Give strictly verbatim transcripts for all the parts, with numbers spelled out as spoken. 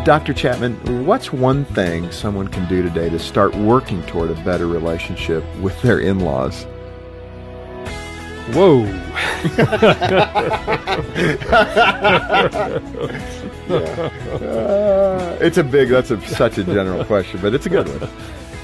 Doctor Chapman, what's one thing someone can do today to start working toward a better relationship with their in-laws? Whoa. yeah. uh, it's a big, that's a, such a general question, but it's a good one.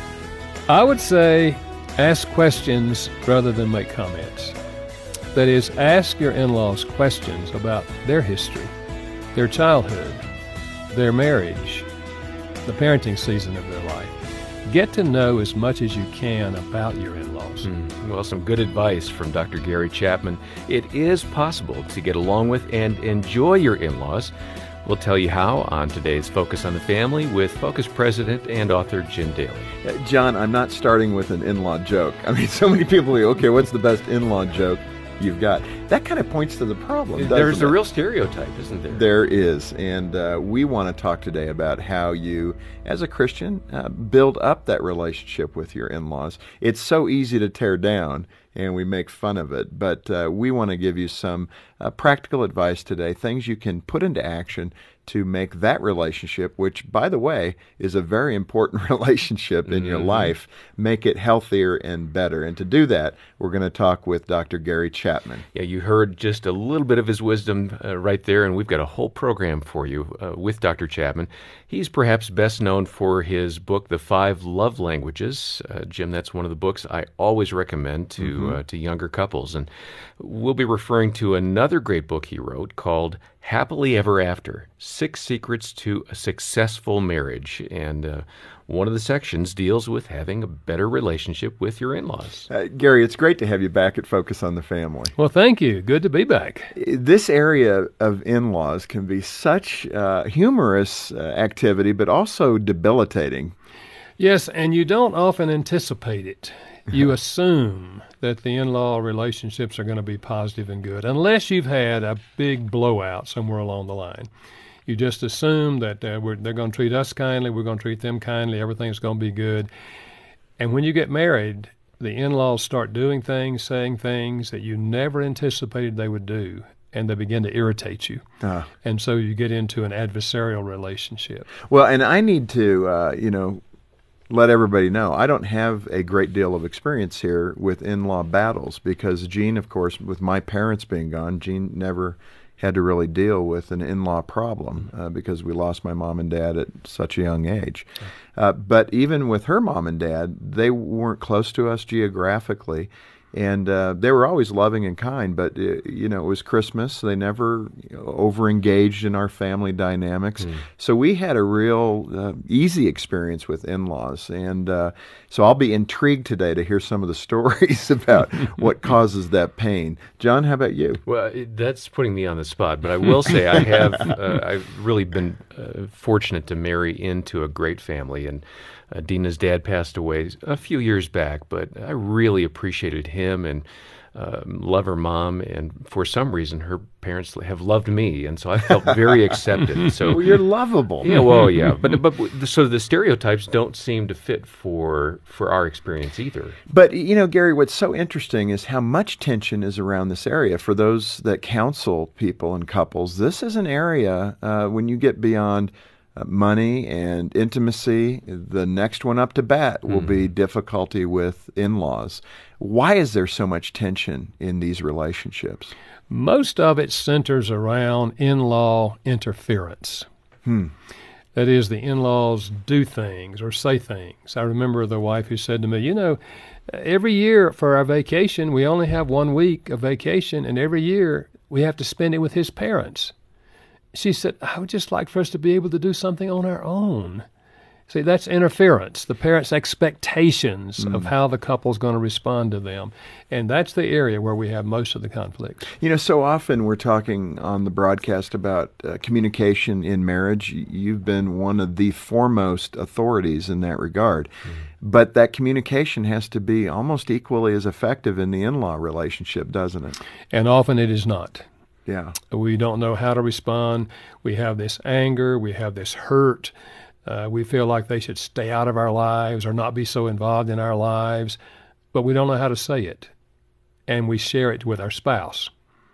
I would say ask questions rather than make comments. That is, ask your in-laws questions about their history, their childhood, their marriage, the parenting season of their life. Get to know as much as you can about your in-laws. Mm, well, some good advice from Doctor Gary Chapman. It is possible to get along with and enjoy your in-laws. We'll tell you how on today's Focus on the Family with Focus President and author Jim Daly. Uh, John, I'm not starting with an in-law joke. I mean, so many people go, okay, what's the best in-law joke you've got? That kind of points to the problem, doesn't There's it? a real stereotype, isn't there? There is, and uh, we want to talk today about how you, as a Christian, uh, build up that relationship with your in-laws. It's so easy to tear down, and we make fun of it, but uh, we want to give you some uh, practical advice today, things you can put into action to make that relationship, which, by the way, is a very important relationship in mm-hmm. your life, make it healthier and better. And to do that, we're going to talk with Doctor Gary Chapman. Yeah, you heard just a little bit of his wisdom uh, right there, and we've got a whole program for you uh, with Doctor Chapman. He's perhaps best known for his book, The Five Love Languages. Uh, Jim, that's one of the books I always recommend to mm-hmm. uh, to younger couples. And we'll be referring to another great book he wrote called Happily Ever After, Six Secrets to a Successful Marriage. And uh, one of the sections deals with having a better relationship with your in-laws. Uh, Gary, it's great to have you back at Focus on the Family. Well, thank you. Good to be back. This area of in-laws can be such uh, humorous uh, activity, but also debilitating. Yes, and you don't often anticipate it. You assume that the in-law relationships are going to be positive and good, unless you've had a big blowout somewhere along the line. You just assume that uh, we're, they're going to treat us kindly, we're going to treat them kindly, everything's going to be good. And when you get married, the in-laws start doing things, saying things that you never anticipated they would do, and they begin to irritate you. Uh. And so you get into an adversarial relationship. Well, and I need to, uh, you know, let everybody know, I don't have a great deal of experience here with in-law battles because Jean, of course, with my parents being gone, Jean never had to really deal with an in-law problem uh, because we lost my mom and dad at such a young age. Uh, but even with her mom and dad, they weren't close to us geographically. And uh, they were always loving and kind, but, uh, you know, it was Christmas. So they never you know, over-engaged in our family dynamics. Mm. So we had a real uh, easy experience with in-laws. And uh, so I'll be intrigued today to hear some of the stories about what causes that pain. John, how about you? Well, that's putting me on the spot, but I will say I have uh, I've really been uh, fortunate to marry into a great family. And Uh, Dina's dad passed away a few years back, but I really appreciated him and uh, love her mom. And for some reason, her parents have loved me, and so I felt very accepted. So well, you're lovable. Yeah, well, yeah, but but so the stereotypes don't seem to fit for for our experience either. But you know, Gary, what's so interesting is how much tension is around this area. For those that counsel people and couples, this is an area uh, when you get beyond money and intimacy, the next one up to bat will mm. be difficulty with in-laws. Why is there so much tension in these relationships? Most of it centers around in-law interference. Hmm. That is, the in-laws do things or say things. I remember the wife who said to me, you know, every year for our vacation, we only have one week of vacation, and every year we have to spend it with his parents. She said, I would just like for us to be able to do something on our own. See, that's interference, the parents' expectations mm. of how the couple's going to respond to them. And that's the area where we have most of the conflicts. You know, so often we're talking on the broadcast about uh, communication in marriage. You've been one of the foremost authorities in that regard. Mm. But that communication has to be almost equally as effective in the in-law relationship, doesn't it? And often it is not. Yeah. We don't know how to respond. We have this anger. We have this hurt. Uh, we feel like they should stay out of our lives or not be so involved in our lives, but we don't know how to say it. And we share it with our spouse.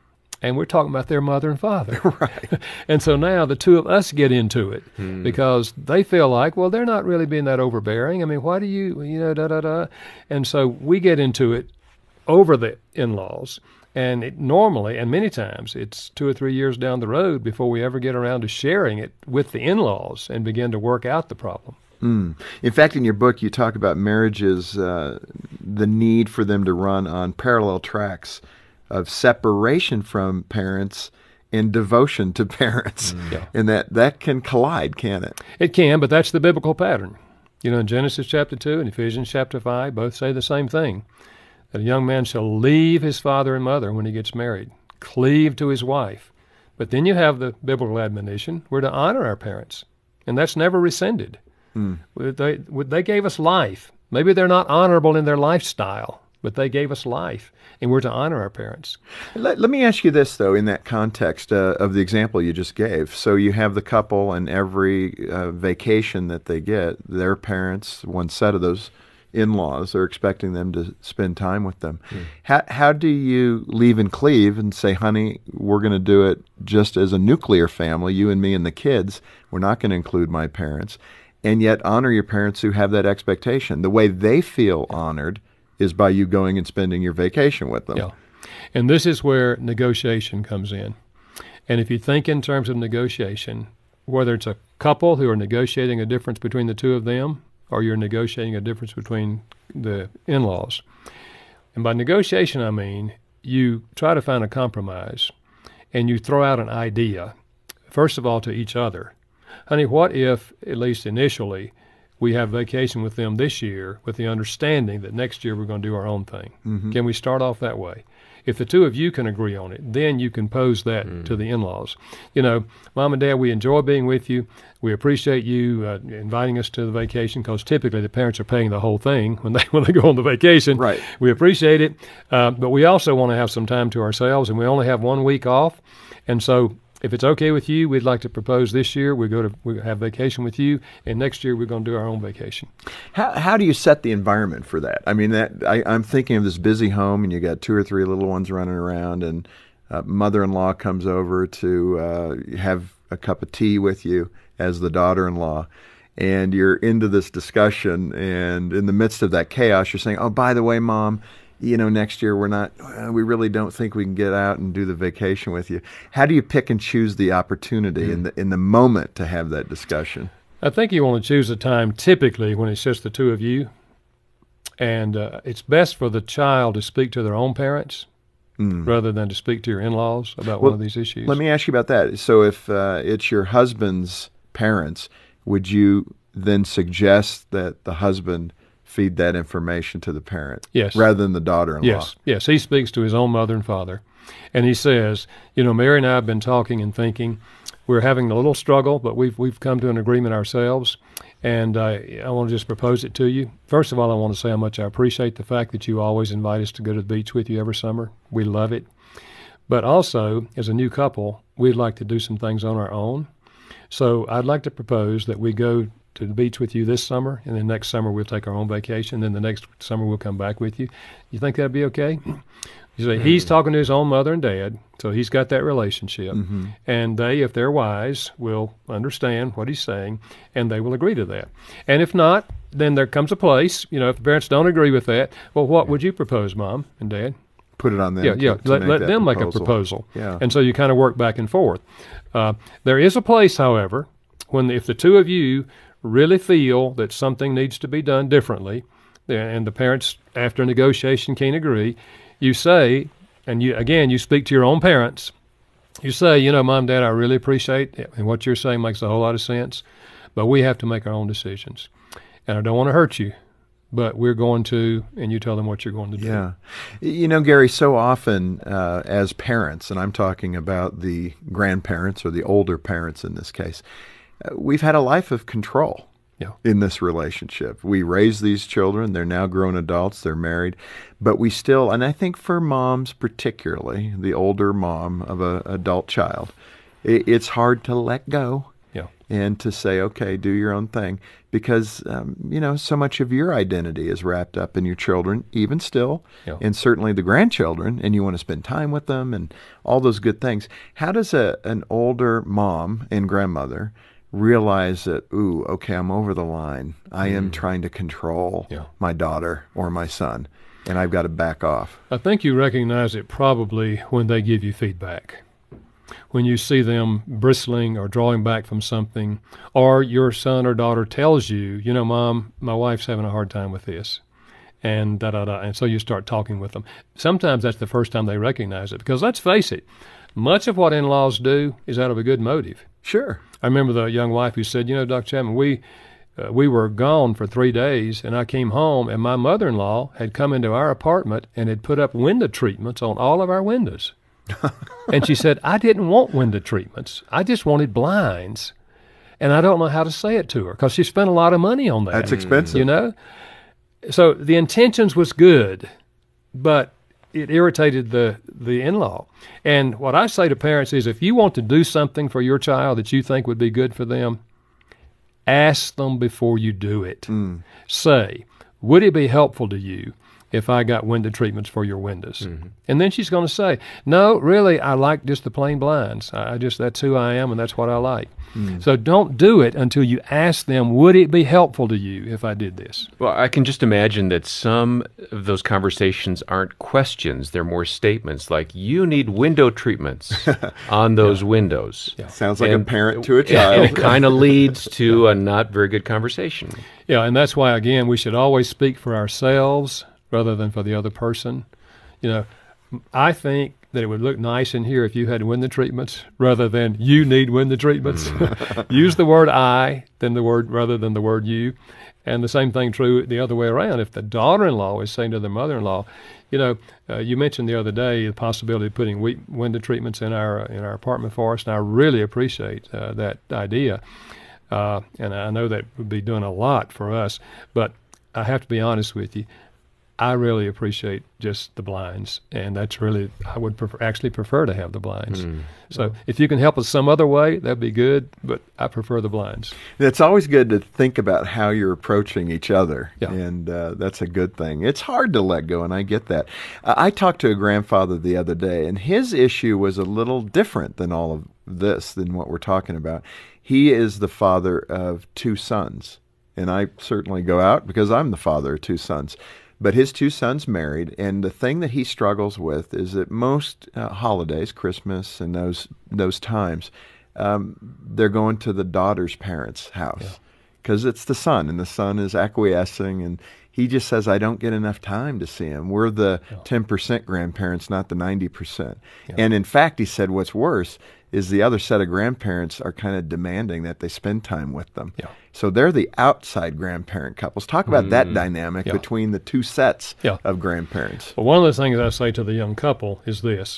and we're talking about their mother and father. Right. And so now the two of us get into it Hmm. because they feel like, well, they're not really being that overbearing. I mean, why do you, you know, da da da. And so we get into it over the in-laws. And it normally, and many times, it's two or three years down the road before we ever get around to sharing it with the in-laws and begin to work out the problem. Mm. In fact, in your book, you talk about marriages, uh, the need for them to run on parallel tracks of separation from parents and devotion to parents. Mm. Yeah. And that, that can collide, can't it? It can, but that's the biblical pattern. You know, in Genesis chapter two and Ephesians chapter five, both say the same thing. That a young man shall leave his father and mother when he gets married, cleave to his wife. But then you have the biblical admonition, we're to honor our parents. And that's never rescinded. Mm. They, they gave us life. Maybe they're not honorable in their lifestyle, but they gave us life, and we're to honor our parents. Let, let me ask you this, though, in that context uh, of the example you just gave. So you have the couple, and every uh, vacation that they get, their parents, one set of those in-laws, are expecting them to spend time with them. Mm. How, how do you leave and cleave and say, honey, we're going to do it just as a nuclear family, you and me and the kids. We're not going to include my parents. And yet honor your parents who have that expectation. The way they feel honored is by you going and spending your vacation with them. Yeah. And this is where negotiation comes in. And if you think in terms of negotiation, whether it's a couple who are negotiating a difference between the two of them, or you're negotiating a difference between the in-laws. And by negotiation, I mean you try to find a compromise, and you throw out an idea, first of all, to each other. Honey, what if, at least initially, we have vacation with them this year with the understanding that next year we're going to do our own thing? Mm-hmm. Can we start off that way? If the two of you can agree on it, then you can pose that mm. to the in-laws. You know, Mom and Dad, we enjoy being with you. We appreciate you uh, inviting us to the vacation, because typically the parents are paying the whole thing when they when they go on the vacation. Right. We appreciate it, uh, but we also want to have some time to ourselves, and we only have one week off. And so if it's okay with you, we'd like to propose this year we go to we have vacation with you, and next year we're going to do our own vacation. How how do you set the environment for that? I mean, that I, I'm thinking of this busy home, and you got two or three little ones running around, and uh, mother-in-law comes over to uh, have a cup of tea with you as the daughter-in-law, and you're into this discussion, and in the midst of that chaos, you're saying, "Oh, by the way, Mom, you know, next year we're not, uh, we really don't think we can get out and do the vacation with you." How do you pick and choose the opportunity mm. in the in the moment to have that discussion? I think you want to choose a time typically when it's just the two of you, and uh, it's best for the child to speak to their own parents mm. rather than to speak to your in-laws about well, one of these issues. Let me ask you about that. So if uh, it's your husband's parents, would you then suggest that the husband feed that information to the parent, yes, rather than the daughter-in-law? Yes, yes. He speaks to his own mother and father, and he says, you know, Mary and I have been talking and thinking. We're having a little struggle, but we've we've come to an agreement ourselves, and uh, I want to just propose it to you. First of all, I want to say how much I appreciate the fact that you always invite us to go to the beach with you every summer. We love it. But also, as a new couple, we'd like to do some things on our own. So I'd like to propose that we go to the beach with you this summer, and then next summer we'll take our own vacation, then the next summer we'll come back with you. You think that'd be okay? You say, mm-hmm. He's talking to his own mother and dad, so he's got that relationship. Mm-hmm. And they, if they're wise, will understand what he's saying, and they will agree to that. And if not, then there comes a place, you know, if the parents don't agree with that, well, what would you propose, Mom and Dad? Put it on them. Yeah, to, yeah. to let make let that them proposal. make a proposal. Yeah. And so you kind of work back and forth. Uh, there is a place, however, when if the two of you really feel that something needs to be done differently, and the parents, after negotiation, can't agree, you say, and you again, you speak to your own parents, you say, you know, Mom, Dad, I really appreciate it, and what you're saying makes a whole lot of sense, but we have to make our own decisions. And I don't want to hurt you, but we're going to, and you tell them what you're going to do. Yeah. You know, Gary, so often uh, as parents, and I'm talking about the grandparents or the older parents in this case, uh, we've had a life of control yeah. in this relationship. We raise these children. They're now grown adults. They're married. But we still, and I think for moms particularly, the older mom of an adult child, it, it's hard to let go. Yeah. and to say, okay, do your own thing, because um, you know, so much of your identity is wrapped up in your children, even still, Yeah. and certainly the grandchildren, and you want to spend time with them and all those good things. How does a an older mom and grandmother realize that, ooh, okay, I'm over the line. I am trying to control Yeah. my daughter or my son, and I've got to back off? I think you recognize it probably when they give you feedback. When you see them bristling or drawing back from something, or your son or daughter tells you, you know, Mom, my wife's having a hard time with this, and da da da, and so you start talking with them. Sometimes that's the first time they recognize it, because let's face it, much of what in-laws do is out of a good motive. Sure. I remember the young wife who said, you know, Doctor Chapman, we uh, we were gone for three days, and I came home, and my mother-in-law had come into our apartment and had put up window treatments on all of our windows. And she said, I didn't want window treatments. I just wanted blinds. And I don't know how to say it to her, because she spent a lot of money on that. That's expensive. You know? So the intentions was good, but it irritated the, the in-law. And what I say to parents is, if you want to do something for your child that you think would be good for them, ask them before you do it. Mm. Say, would it be helpful to you if I got window treatments for your windows? Mm-hmm. And then she's going to say, no, really, I like just the plain blinds. I just, that's who I am and that's what I like. Mm. So don't do it until you ask them, would it be helpful to you if I did this? Well, I can just imagine that some of those conversations aren't questions. They're more statements like, you need window treatments on those yeah. windows. Yeah. Sounds like and, a parent to a child. And it kind of leads to a not very good conversation. Yeah, and that's why, again, we should always speak for ourselves rather than for the other person. You know, I think that it would look nice in here if you had window treatments rather than you need window treatments. Use the word I than the word rather than the word you. And the same thing true the other way around. If the daughter-in-law is saying to the mother-in-law, you know, uh, you mentioned the other day the possibility of putting we- window treatments in our uh, in our apartment for us, and I really appreciate uh, that idea. Uh, and I know that would be doing a lot for us, but I have to be honest with you. I really appreciate just the blinds, and that's really, I would prefer, actually prefer to have the blinds. Mm. So if you can help us some other way, that'd be good, but I prefer the blinds. It's always good to think about how you're approaching each other, yeah. and uh, that's a good thing. It's hard to let go, and I get that. Uh, I talked to a grandfather the other day, and his issue was a little different than all of this, than what we're talking about. He is the father of two sons, and I certainly go out because I'm the father of two sons. But his two sons married, and the thing that he struggles with is that most uh, holidays, Christmas and those those times, um, they're going to the daughter's parents' house because yeah. it's the son, and the son is acquiescing, and he just says, I don't get enough time to see him. We're the yeah. ten percent grandparents, not the ninety percent. Yeah. And in fact, he said what's worse is the other set of grandparents are kind of demanding that they spend time with them. Yeah. So they're the outside grandparent couples. Talk about mm. that dynamic yeah. between the two sets yeah. of grandparents. Well, one of the things I say to the young couple is this.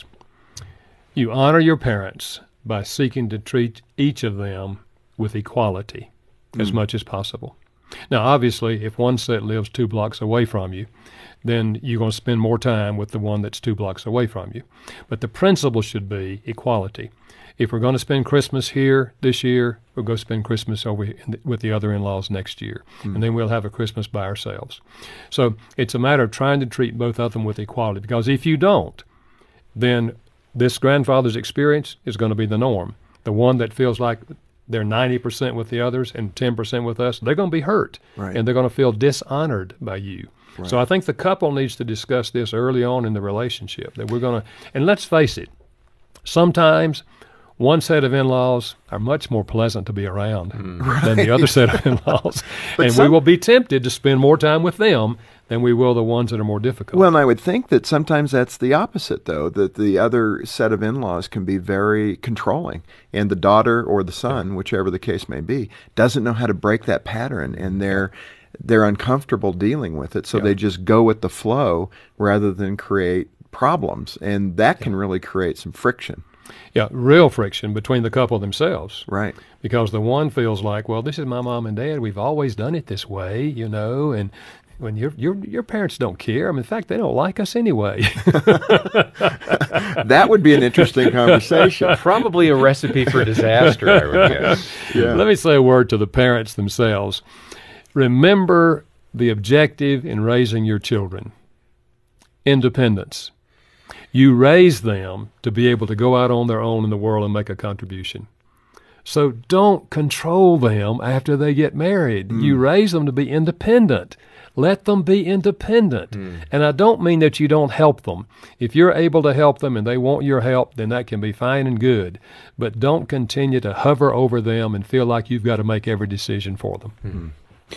You honor your parents by seeking to treat each of them with equality mm. as much as possible. Now, obviously, if one set lives two blocks away from you, then you're going to spend more time with the one that's two blocks away from you. But the principle should be equality. If we're going to spend Christmas here this year, we'll go spend Christmas over in the, with the other in-laws next year, mm. and then we'll have a Christmas by ourselves. So it's a matter of trying to treat both of them with equality, because if you don't, then this grandfather's experience is going to be the norm. The one that feels like they're ninety percent with the others and ten percent with us, they're going to be hurt, right. and they're going to feel dishonored by you. Right. So I think the couple needs to discuss this early on in the relationship, that we're going to, and let's face it, sometimes one set of in-laws are much more pleasant to be around mm. right. than the other set of in-laws. and some, we will be tempted to spend more time with them than we will the ones that are more difficult. Well, and I would think that sometimes that's the opposite, though, that the other set of in-laws can be very controlling, and the daughter or the son, whichever the case may be, doesn't know how to break that pattern, and they're they're uncomfortable dealing with it, so yeah. they just go with the flow rather than create problems, and that can yeah. really create some friction. Yeah, real friction between the couple themselves. Right. Because the one feels like, well, this is my mom and dad. We've always done it this way, you know, and when your your your parents don't care. I mean, in fact, they don't like us anyway. That would be an interesting conversation. Probably a recipe for disaster, I would guess. Yeah. Let me say a word to the parents themselves. Remember the objective in raising your children: independence. You raise them to be able to go out on their own in the world and make a contribution. So don't control them after they get married. Mm. You raise them to be independent. Let them be independent. Mm. And I don't mean that you don't help them. If you're able to help them and they want your help, then that can be fine and good. But don't continue to hover over them and feel like you've got to make every decision for them. Mm.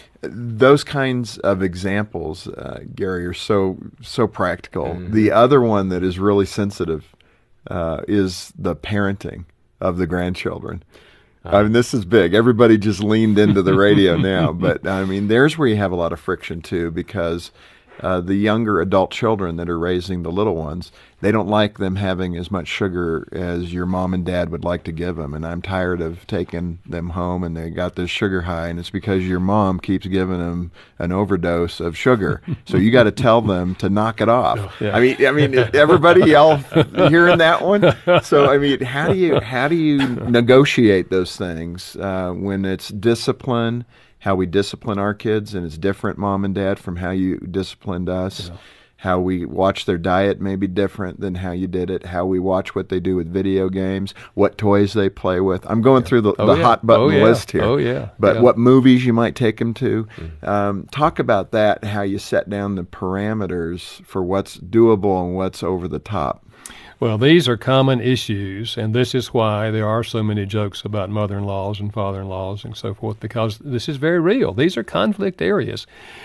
Those kinds of examples, uh, Gary, are so so practical. Mm. The other one that is really sensitive uh, is the parenting of the grandchildren. I mean, this is big. Everybody just leaned into the radio now. But, I mean, there's where you have a lot of friction, too, because uh, the younger adult children that are raising the little ones, they don't like them having as much sugar as your mom and dad would like to give them. And I'm tired of taking them home, and they got this sugar high, and it's because your mom keeps giving them an overdose of sugar. So you got to tell them to knock it off. Yeah. I mean, I mean, everybody else hearing that one? So, I mean, how do you how do you negotiate those things uh, when it's discipline, how we discipline our kids, and it's different, mom and dad, from how you disciplined us? Yeah. How we watch their diet may be different than how you did it. How we watch what they do with video games, what toys they play with. I'm going yeah. through the, oh, the yeah. hot button oh, yeah. list here. Oh, yeah. But yeah. what movies you might take them to. Mm-hmm. Um, talk about that, how you set down the parameters for what's doable and what's over the top. Well, these are common issues, and this is why there are so many jokes about mother-in-laws and father-in-laws and so forth, because this is very real. These are conflict areas.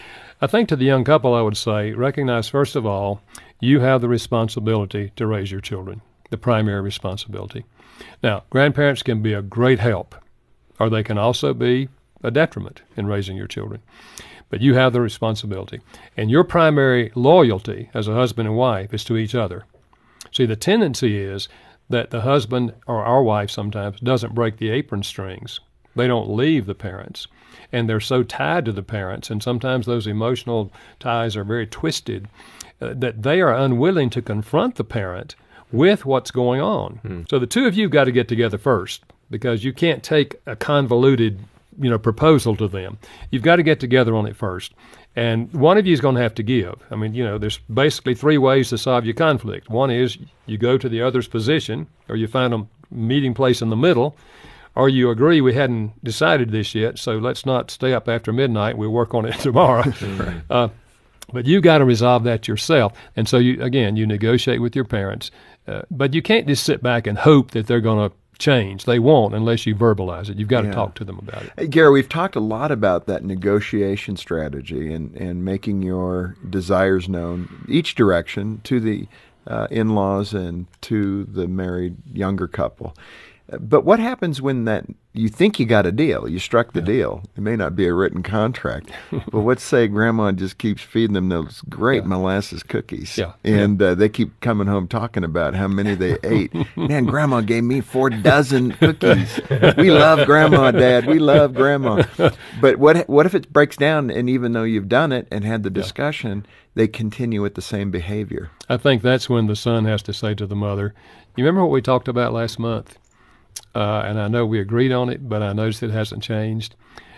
I think to the young couple, I would say, recognize, first of all, you have the responsibility to raise your children, the primary responsibility. Now, grandparents can be a great help, or they can also be a detriment in raising your children. But you have the responsibility. And your primary loyalty as a husband and wife is to each other. See, the tendency is that the husband, or our wife sometimes, doesn't break the apron strings. They don't leave the parents. And they're so tied to the parents, and sometimes those emotional ties are very twisted, uh, that they are unwilling to confront the parent with what's going on. Hmm. So the two of you got to get together first, because you can't take a convoluted, you know, proposal to them. You've got to get together on it first. And one of you is going to have to give. I mean, you know, there's basically three ways to solve your conflict. One is you go to the other's position, or you find a meeting place in the middle, or you agree we hadn't decided this yet, so let's not stay up after midnight. We'll work on it tomorrow. Right. uh, but you got to resolve that yourself. And so, you again, you negotiate with your parents. Uh, but you can't just sit back and hope that they're going to change. They won't unless you verbalize it. You've got yeah. to talk to them about it. Hey, Gary, we've talked a lot about that negotiation strategy and, and making your desires known each direction to the uh, in-laws and to the married younger couple. But what happens when that you think you got a deal, you struck the yeah. deal? It may not be a written contract, but let's say Grandma just keeps feeding them those great yeah. molasses cookies, yeah. and yeah. Uh, they keep coming home talking about how many they ate. Man, Grandma gave me four dozen cookies. We love Grandma, Dad. We love Grandma. But what what if it breaks down, and even though you've done it and had the discussion, yeah. they continue with the same behavior? I think that's when the son has to say to the mother, you remember what we talked about last month? Uh, and I know we agreed on it, but I noticed it hasn't changed.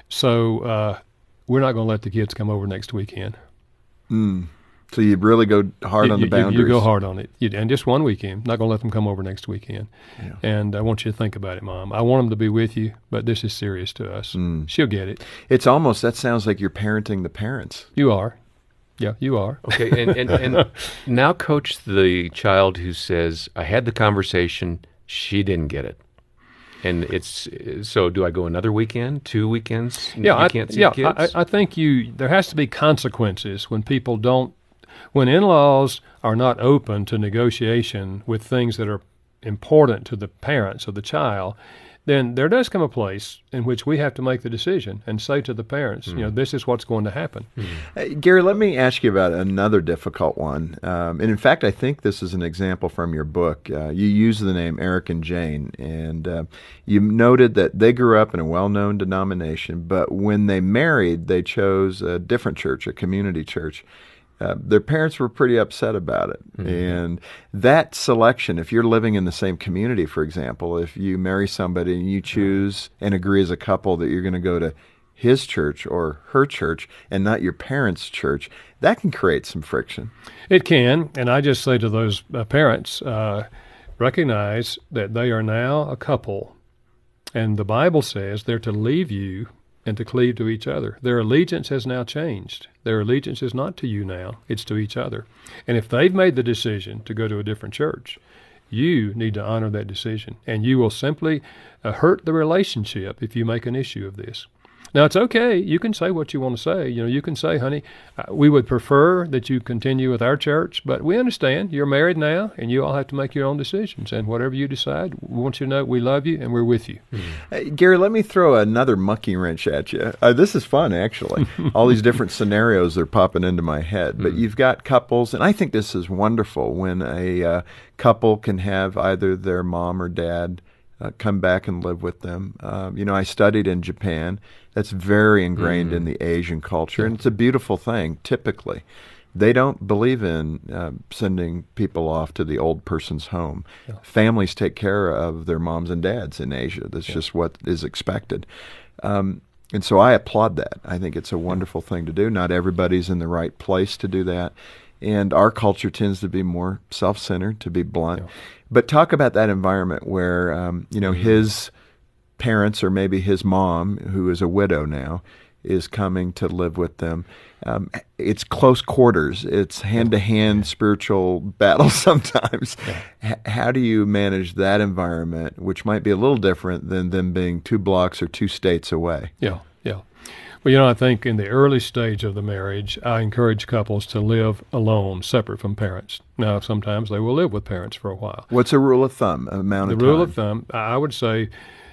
So uh, we're not going to let the kids come over next weekend. Mm. So you really go hard you, on the you, boundaries. You go hard on it. You, and just one weekend. Not going to let them come over next weekend. Yeah. And I want you to think about it, Mom. I want them to be with you, but this is serious to us. Mm. She'll get it. It's almost, that sounds like you're parenting the parents. You are. Yeah, you are. Okay, and, and, and now coach the child who says, I had the conversation, she didn't get it. And it's so. Do I go another weekend, two weekends? Yeah, you I, can't see yeah. kids? I, I think you. There has to be consequences when people don't. When in-laws are not open to negotiation with things that are important to the parents of the child, then there does come a place in which we have to make the decision and say to the parents, mm. you know, this is what's going to happen. Mm. Uh, Gary, let me ask you about another difficult one. Um, and in fact, I think this is an example from your book. Uh, you use the name Eric and Jane, and uh, you noted that they grew up in a well-known denomination, but when they married, they chose a different church, a community church. Uh, their parents were pretty upset about it. Mm-hmm. And that selection, if you're living in the same community, for example, if you marry somebody and you choose and agree as a couple that you're going to go to his church or her church and not your parents' church, that can create some friction. It can. And I just say to those uh, parents, uh, recognize that they are now a couple. And the Bible says they're to leave you and to cleave to each other. Their allegiance has now changed. Their allegiance is not to you now, it's to each other. And if they've made the decision to go to a different church, you need to honor that decision. And you will simply uh, hurt the relationship if you make an issue of this. Now, it's okay. You can say what you want to say. You know, you can say, honey, uh, we would prefer that you continue with our church, but we understand you're married now, and you all have to make your own decisions. And whatever you decide, we want you to know we love you and we're with you. Mm-hmm. Uh, Gary, let me throw another monkey wrench at you. Uh, this is fun, actually. All these different scenarios are popping into my head. But mm-hmm. you've got couples, and I think this is wonderful when a uh, couple can have either their mom or dad Uh, come back and live with them. Um, you know, I studied in Japan. That's very ingrained mm-hmm. in the Asian culture, yeah. and it's a beautiful thing, typically. They don't believe in uh, sending people off to the old person's home. Yeah. Families take care of their moms and dads in Asia. That's yeah. just what is expected. Um, and so I applaud that. I think it's a wonderful yeah. thing to do. Not everybody's in the right place to do that. And our culture tends to be more self-centered, to be blunt. Yeah. But talk about that environment where, um, you know, mm-hmm. his parents or maybe his mom, who is a widow now, is coming to live with them. Um, it's close quarters. It's hand-to-hand yeah. spiritual battle sometimes. Yeah. H- how do you manage that environment, which might be a little different than them being two blocks or two states away? Yeah, yeah. Well, you know, I think in the early stage of the marriage, I encourage couples to live alone, separate from parents. Now, sometimes they will live with parents for a while. What's a rule of thumb, amount of time? The rule of time? thumb, I would say,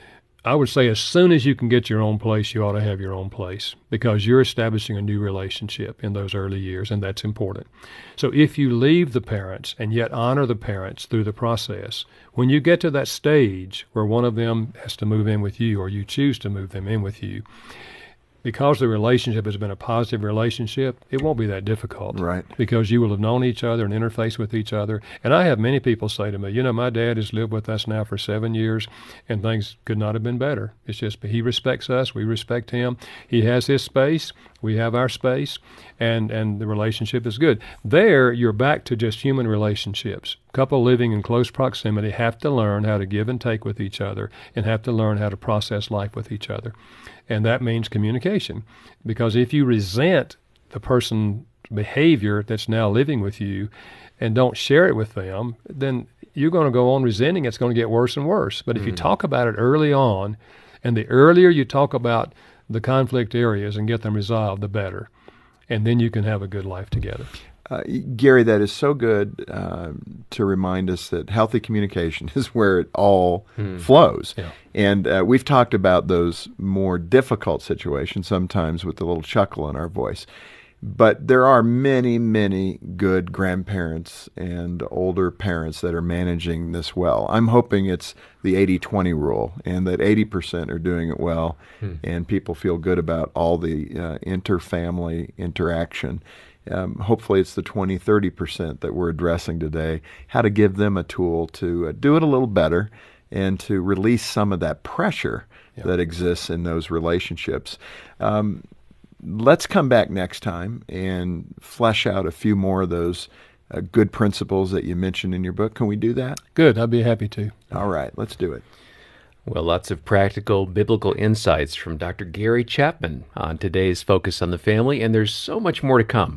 I would say as soon as you can get your own place, you ought to have your own place because you're establishing a new relationship in those early years, and that's important. So if you leave the parents and yet honor the parents through the process, when you get to that stage where one of them has to move in with you or you choose to move them in with you, because the relationship has been a positive relationship, it won't be that difficult. Right. Because you will have known each other and interfaced with each other. And I have many people say to me, you know, my dad has lived with us now for seven years, and things could not have been better. It's just he respects us, we respect him. He has his space, we have our space, and, and the relationship is good. There, you're back to just human relationships. Couple living in close proximity have to learn how to give and take with each other and have to learn how to process life with each other. And that means communication. Because if you resent the person's behavior that's now living with you and don't share it with them, then you're going to go on resenting. It's going to get worse and worse. But if mm. you talk about it early on, and the earlier you talk about the conflict areas and get them resolved, the better. And then you can have a good life together. Uh, Gary, that is so good uh, to remind us that healthy communication is where it all hmm. flows. Yeah. And uh, we've talked about those more difficult situations sometimes with a little chuckle in our voice. But there are many, many good grandparents and older parents that are managing this well. I'm hoping it's the eighty twenty rule and that eighty percent are doing it well hmm. and people feel good about all the uh, inter-family interaction. Um, hopefully it's the twenty, thirty percent that we're addressing today, how to give them a tool to uh, do it a little better and to release some of that pressure yep. that exists in those relationships. Um, let's come back next time and flesh out a few more of those uh, good principles that you mentioned in your book. Can we do that? Good. I'd be happy to. All right. Let's do it. Well, lots of practical biblical insights from Doctor Gary Chapman on today's Focus on the Family, and there's so much more to come.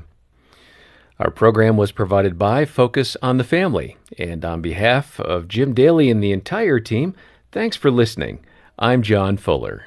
Our program was provided by Focus on the Family, and on behalf of Jim Daly and the entire team, thanks for listening. I'm John Fuller.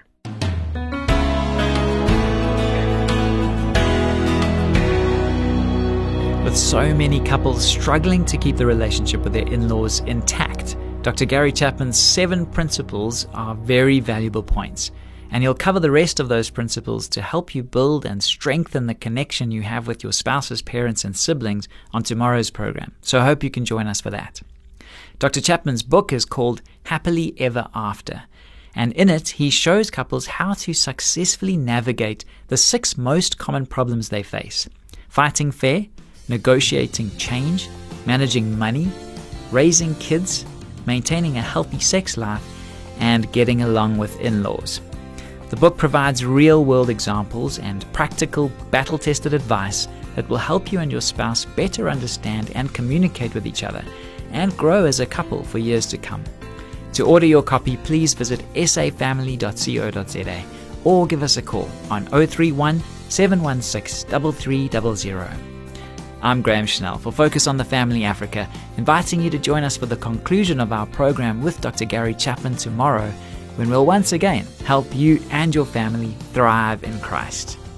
With so many couples struggling to keep the relationship with their in-laws intact, Doctor Gary Chapman's seven principles are very valuable points, and he'll cover the rest of those principles to help you build and strengthen the connection you have with your spouse's parents and siblings on tomorrow's program. So I hope you can join us for that. Doctor Chapman's book is called Happily Ever After, and in it he shows couples how to successfully navigate the six most common problems they face: fighting fair, negotiating change, managing money, raising kids, maintaining a healthy sex life, and getting along with in-laws. The book provides real-world examples and practical, battle-tested advice that will help you and your spouse better understand and communicate with each other and grow as a couple for years to come. To order your copy, please visit s a family dot co dot z a or give us a call on zero three one, seven one six, three three zero zero. I'm Graham Schnell for Focus on the Family Africa, inviting you to join us for the conclusion of our program with Doctor Gary Chapman tomorrow, when we'll once again help you and your family thrive in Christ.